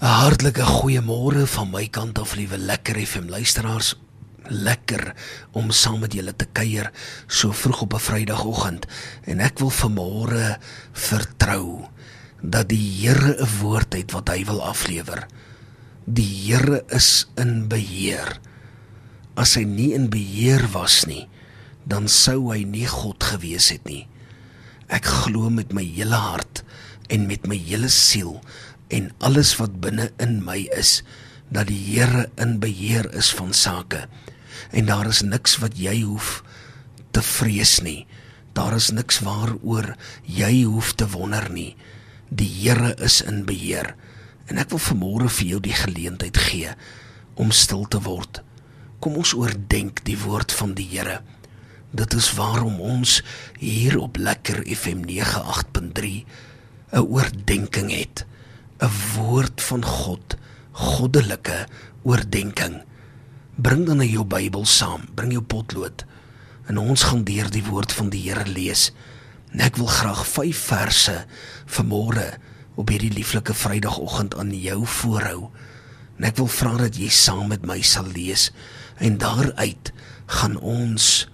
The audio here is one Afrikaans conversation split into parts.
Hartlike goeiemôre van my kant af, liewe Lekker FM luisteraars. Lekker om saam met julle te kuier so vroeg op 'n Vrydagoggend. En ek wil vanmôre vertrou dat die Here 'n woord het wat hy wil aflewer. Die Here is in beheer. As hy nie in beheer was nie, dan sou hy nie God gewees het nie. Ek glo met my hele hart en met my hele siel en alles wat binne in my is, dat die Here in beheer is van sake. En daar is niks wat jy hoef te vrees nie. Daar is niks waaroor jy hoef te wonder nie. Die Here is in beheer. En ek wil vanmôre vir jou die geleentheid gee om stil te word. Kom ons oordenk die woord van die Here. Dit is waarom ons hier op Lekker FM 98.3 'n oordenking het. 'n woord van God, goddelike oordenking. Bring dan jou Bybel saam, bring jou potlood, en ons gaan deur die woord van die Here lees. En ek wil graag 5 verse vanmôre op hierdie lieflike Vrydagoggend aan jou voorhou. En ek wil vra dat jy saam met my sal lees, en daaruit gaan ons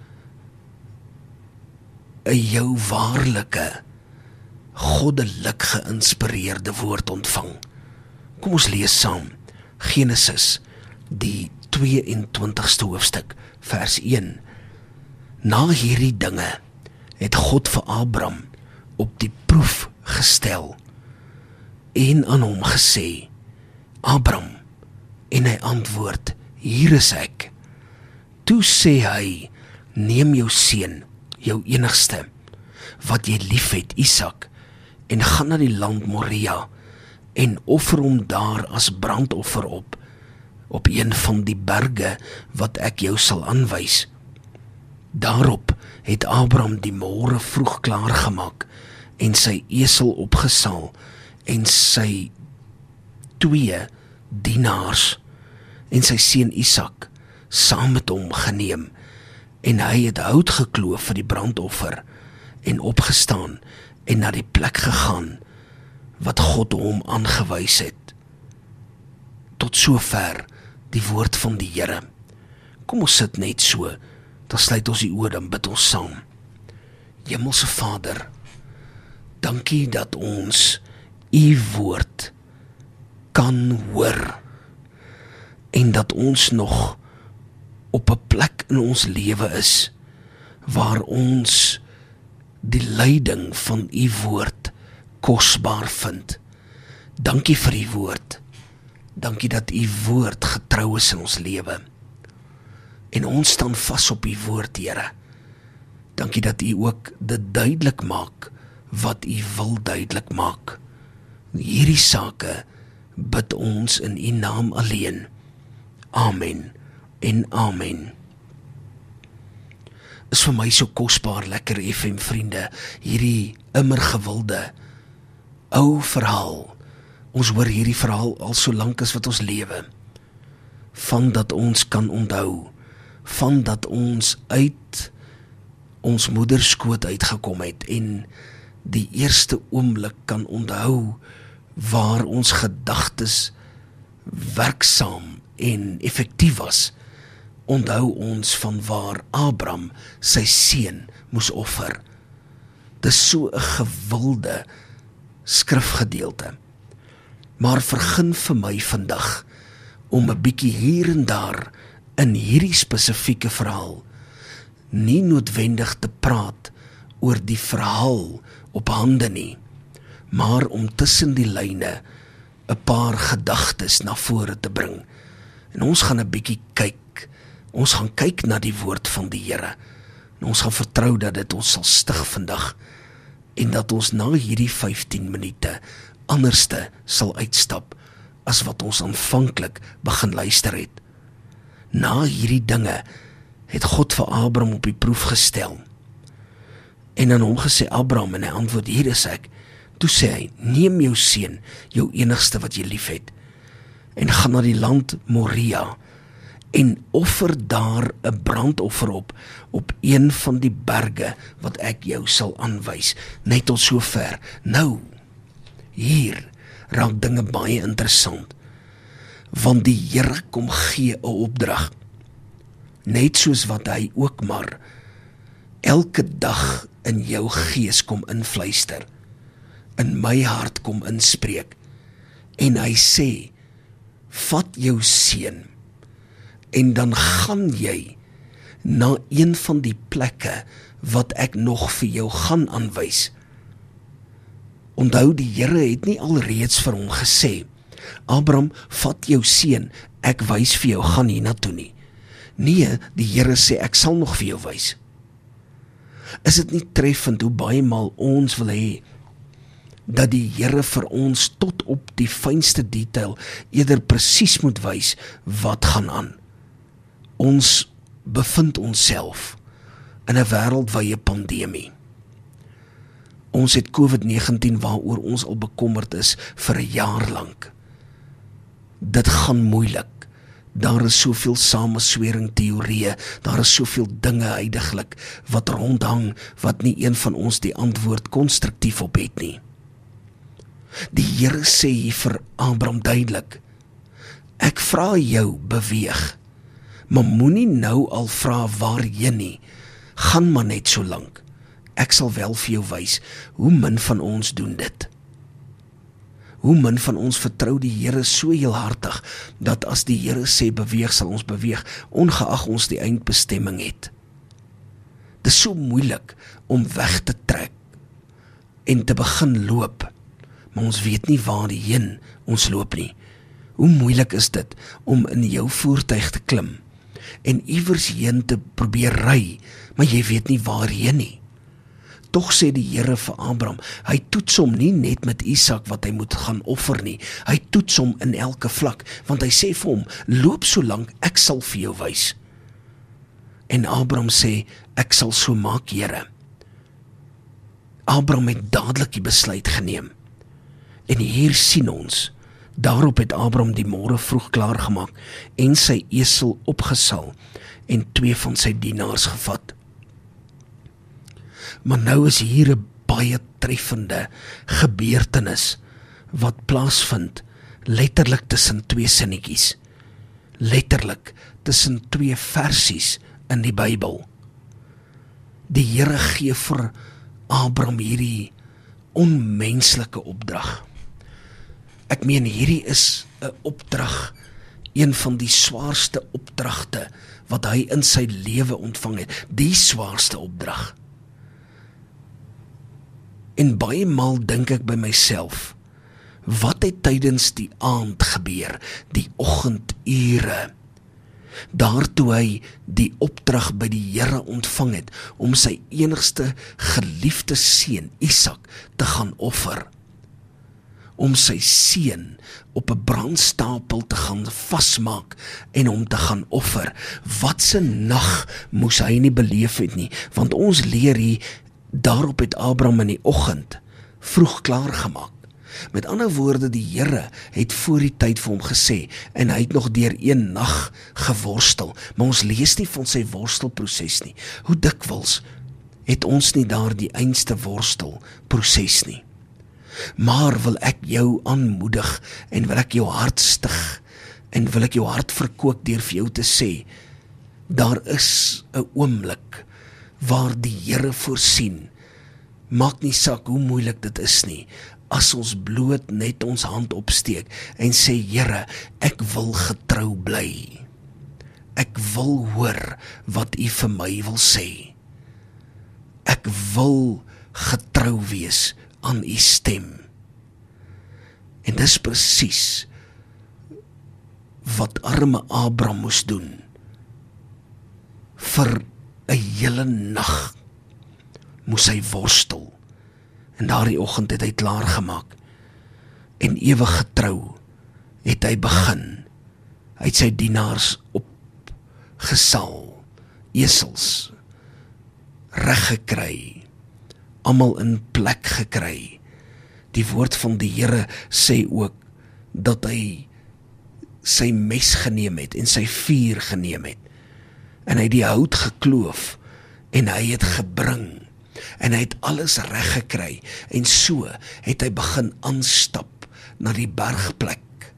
'n jou waarlike, goddelik geïnspireerde woord ontvang. Kom ons lees saam. Genesis, die 22ste hoofstuk, vers 1. Na hierdie dinge het God vir Abram op die proef gestel en aan hom gesê, Abram, en hy antwoord, hier is ek. Toe sê hy, neem jou seun, jou enigste, wat jy liefhet, Isak, en gaan na die land Moria, en offer hom daar as brandoffer op een van die berge, wat ek jou sal aanwys. Daarop het Abram die môre vroeg klaargemaak, en sy esel opgesaal, en sy 2 dienaars, en sy seun Isak, saam met hom geneem, en hy het hout gekloof vir die brandoffer, en opgestaan, en na die plek gegaan, wat God hom aangewys het. Tot sover die woord van die Here. Kom ons sit net so, dan sluit ons die oë, dan bid ons saam. Hemelse Vader, dankie dat ons U woord kan hoor, en dat ons nog op 'n plek in ons lewe is, waar ons die leiding van U woord kosbaar vind. Dankie vir U woord. Dankie dat U woord getrou is in ons lewe. En ons staan vas op U woord, Here. Dankie dat U ook dit duidelik maak wat U wil duidelik maak. Hierdie sake bid ons in U naam alleen. Amen en amen. Is vir my so kosbaar, Lekker FM vriende, hierdie immer gewilde ou verhaal. Ons hoor hierdie verhaal al so lank as wat ons lewe. Van dat ons kan onthou, van dat ons uit ons moederskoot uitgekom het en die eerste oomblik kan onthou waar ons gedagtes werksaam en effektief was. Onthou ons van waar Abram sy seun moes offer. Dis so 'n gewilde skrifgedeelte. Maar vergun vir my vandag om 'n bietjie hier en daar in hierdie spesifieke verhaal nie noodwendig te praat oor die verhaal op hande nie, maar om tussen die lyne 'n paar gedagtes na vore te bring. En ons gaan 'n bietjie kyk. Ons gaan kyk na die woord van die Here. En ons gaan vertrou dat dit ons sal stig vandag, en dat ons na hierdie 15 minute anderste sal uitstap as wat ons aanvanklik begin luister het. Na hierdie dinge het God vir Abram op die proef gestel, en aan hom gesê, Abram, en hy antwoord, hier is ek. Toe sê hy, neem jou seun, jou enigste wat jy liefhet, en gaan na die land Moria, en offer daar 'n brandoffer op een van die berge wat ek jou sal aanwys. Net tot sover. Nou, hier raak dinge baie interessant. want die Here kom gee 'n opdrag, net soos wat hy ook maar elke dag in jou gees kom invluister, in my hart kom inspreek, en hy sê, vat jou seun, en dan gaan jy na een van die plekke wat ek nog vir jou gaan aanwys. Onthou, die Here het nie alreeds vir hom gesê, Abraham, vat jou seun, ek wys vir jou, gaan hiernatoe nie. Nee, die Here sê, ek sal nog vir jou wys. Is dit nie treffend hoe baie maal ons wil hê, dat die Here vir ons tot op die fynste detail eerder presies moet wys wat gaan aan? Ons bevind onsself in 'n wêreldwye pandemie. Ons het COVID-19 waaroor ons al bekommerd is vir 'n jaar lank. Dit gaan moeilik. Daar is soveel sameswering teorieë, daar is soveel dinge huidiglik wat rondhang, wat nie een van ons die antwoord konstruktief op het nie. Die Here sê hier vir Abraham duidelik, ek vra jou beweeg, maar moenie nou al vra waarheen nie, gaan maar net so lank. Ek sal wel vir jou wys, hoe min van ons doen dit. Hoe min van ons vertrou die Here so heelhartig, dat as die Here sê beweeg, sal ons beweeg, ongeag ons die eindbestemming het. Dit is so moeilik om weg te trek en te begin loop, maar ons weet nie waarheen ons loop nie. Hoe moeilik is dit om in jou voertuig te klim en iewers heen te probeer ry, maar jy weet nie waarheen nie. Tog sê die Here vir Abraham, hy toets hom nie net met Isak wat hy moet gaan offer nie, hy toets hom in elke vlak, want hy sê vir hom, loop so lank, ek sal vir jou wys. En Abraham sê, ek sal so maak, Here. Abraham het dadelik die besluit geneem. En hier sien ons, daarop het Abraham die môre vroeg klaar gemaak en sy esel opgesal en 2 van sy dienaars gevat. Maar nou is hier 'n baie treffende gebeurtenis wat plaasvind letterlik tussen 2 sinnetjies, letterlik tussen 2 versies in die Bybel. Die Here gee vir Abraham hierdie onmenslike opdrag. Ek meen, hierdie is 'n opdrag, een van die swaarste opdragte wat hy in sy lewe ontvang het, die swaarste opdrag. En baie maal dink ek by myself, wat het tydens die aand gebeur, die oggendure, daartoe hy die opdrag by die Here ontvang het, om sy enigste geliefde seun, Isak, te gaan offer, om sy seun op 'n brandstapel te gaan vasmaak en hom te gaan offer. Wat 'n nag moes hy nie beleef het nie, want ons leer hier, daarop het Abraham in die oggend vroeg klaar gemaak. Met ander woorde, die Here het voor die tyd vir hom gesê, en hy het nog deur 1 nag geworstel, maar ons lees nie van sy worstelproses nie. Hoe dikwels het ons nie daar die einste worstelproses nie. Maar wil ek jou aanmoedig, en wil ek jou hart stig, en wil ek jou hart verkoop deur vir jou te sê, daar is 'n oomblik waar die Here voorsien, maak nie saak hoe moeilik dit is nie, as ons bloot net ons hand opsteek en sê, Here, ek wil getrou bly. Ek wil hoor wat U vir my wil sê. Ek wil getrou wees aan U stem. En dis presies wat arme Abraham moes doen. Vir 'n hele nag moes hy worstel. En daardie oggend het hy klaar gemaak. En ewig getrou het hy begin. Hy het sy dienaars opgesal, esels reg gekry, almal in plek gekry. Die woord van die Here sê ook dat hy sy mes geneem het en sy vuur geneem het. En hy het die hout gekloof en hy het gebring. En hy het alles reg gekry, en so het hy begin aanstap na die bergplek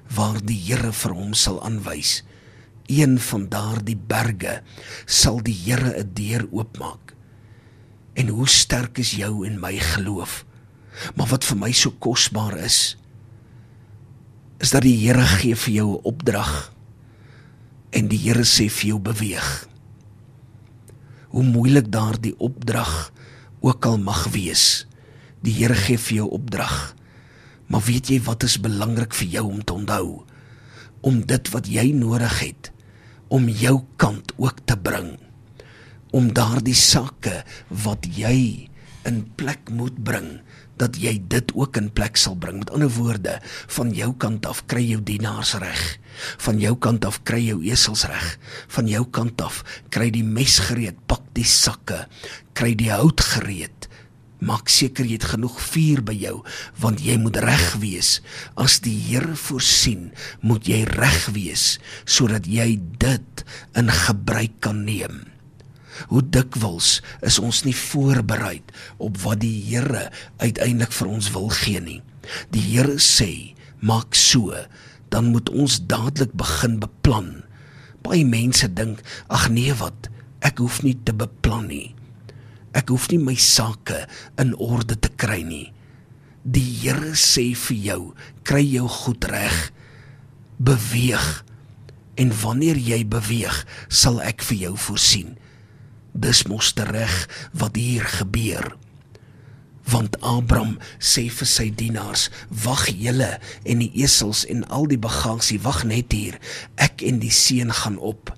waar die Here vir hom sal aanwys. Een van daardie berge sal die Here 'n deur oopmaak. En hoe sterk is jou en my geloof? Maar wat vir my so kosbaar is dat die Here gee vir jou 'n opdrag en die Here sê vir jou beweeg. Hoe moeilik daardie opdrag ook al mag wees, die Here gee vir jou opdrag, maar weet jy wat is belangrik vir jou om te onthou? Om dit wat jy nodig het, om jou kant ook te bring, om daardie sake wat jy in plek moet bring, dat jy dit ook in plek sal bring. Met ander woorde, van jou kant af kry jou dienaars reg, van jou kant af kry jou esels reg, van jou kant af kry die mes gereed, pak die sakke, kry die hout gereed, maak seker jy het genoeg vuur by jou, want jy moet reg wees. As die Here voorsien, moet jy reg wees, sodat jy dit in gebruik kan neem. Hoe dikwels is ons nie voorbereid op wat die Here uiteindelik vir ons wil gee nie. Die Here sê, maak so, dan moet ons dadelik begin beplan. Baie mense dink, ag nee wat, ek hoef nie te beplan nie. Ek hoef nie my sake in orde te kry nie. Die Here sê vir jou, kry jou goed reg, beweeg, en wanneer jy beweeg, sal ek vir jou voorsien. Dis mos reg wat hier gebeur. Want Abraham sê vir sy dienaars, wag julle en die esels en al die bagasie, wag net hier, ek en die seun gaan op.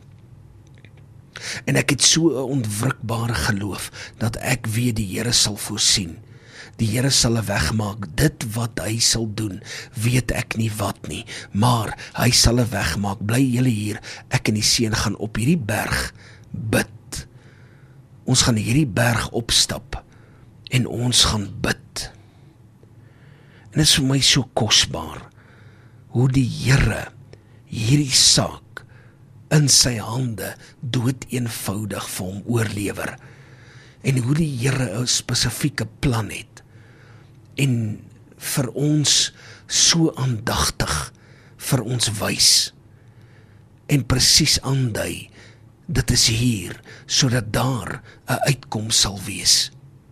En ek het so 'n ontwrikbare geloof, dat ek weet die Here sal voorsien. Die Here sal 'n weg maak, dit wat hy sal doen, weet ek nie wat nie, maar hy sal 'n weg maak, bly julle hier, ek en die seun gaan op hierdie berg bid. Ons gaan hierdie berg opstap, en ons gaan bid. En dit is vir my so kosbaar, hoe die Here hierdie saak in sy hande dood eenvoudig vir hom oorlewer, en hoe die Here 'n spesifieke plan het, en vir ons so aandagtig vir ons wys, en presies aandui, dit is hier, sodat daar 'n uitkoms sal wees.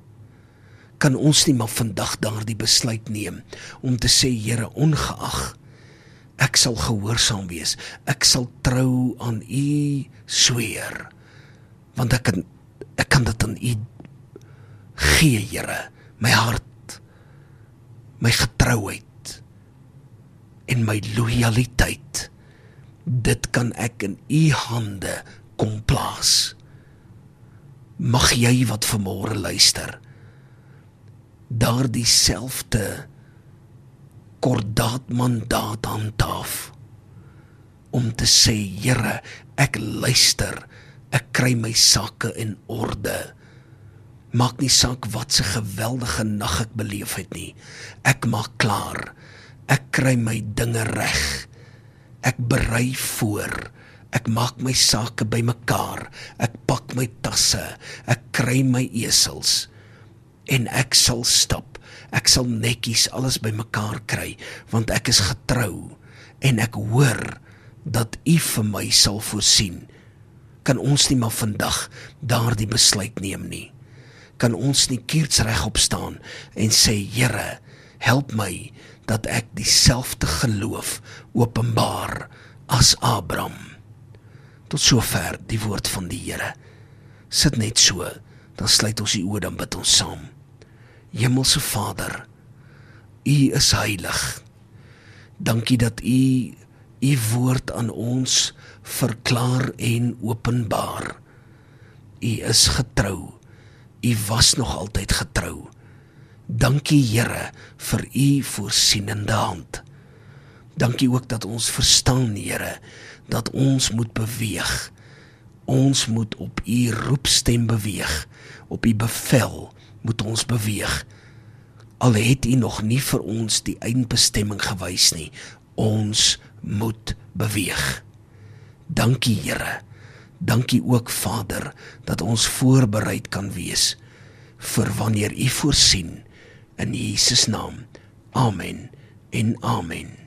Kan ons nie maar vandag daardie besluit neem, om te sê, Here, ongeag, ek sal gehoorsaam wees, ek sal trou aan U sweer, want ek kan dit aan U gee, Here, my hart, my getrouheid, en my loyaliteit, dit kan ek in U hande kom plaas. Mag jy wat vanmôre luister, daardie selfde kordaat mandaat handhaaf, om te sê, Here, ek luister, ek kry my sake in orde. Maak nie saak wat se geweldige nag ek beleef het nie, ek maak klaar, ek kry my dinge reg, ek berei voor, ek maak my sake bymekaar, ek pak my tasse, ek kry my esels, en ek sal stap, ek sal netjies alles bymekaar kry, want ek is getrou, en ek hoor, dat U vir my sal voorsien. Kan ons nie maar vandag daardie besluit neem nie? Kan ons nie kiersreg opstaan, en sê, Here, help my, dat ek dieselfde geloof openbaar, as Abraham. Tot sover die woord van die Here. Sit net so, dan sluit ons die oë, dan bid ons saam. Hemelse Vader, U is heilig. Dankie dat U woord aan ons verklaar en openbaar. U is getrou. U was nog altyd getrou. Dankie Here vir U voorsienende hand. Dankie ook dat ons verstaan, Here, dat ons moet beweeg. Ons moet op U roepstem beweeg. Op U bevel moet ons beweeg. Al het U nog nie vir ons die eindbestemming gewys nie. Ons moet beweeg. Dankie Here. Dankie ook Vader, dat ons voorbereid kan wees vir wanneer U voorsien. In Jesus naam. Amen en amen.